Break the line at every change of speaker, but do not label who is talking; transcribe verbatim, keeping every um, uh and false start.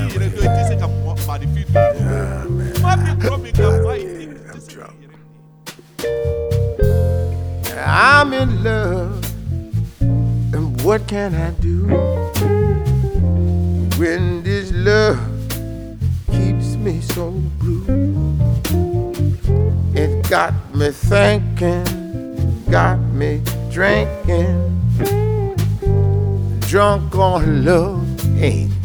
I'm in love, and what can I do when this love keeps me so blue? It got me thinking, got me drinking, drunk on love, ain't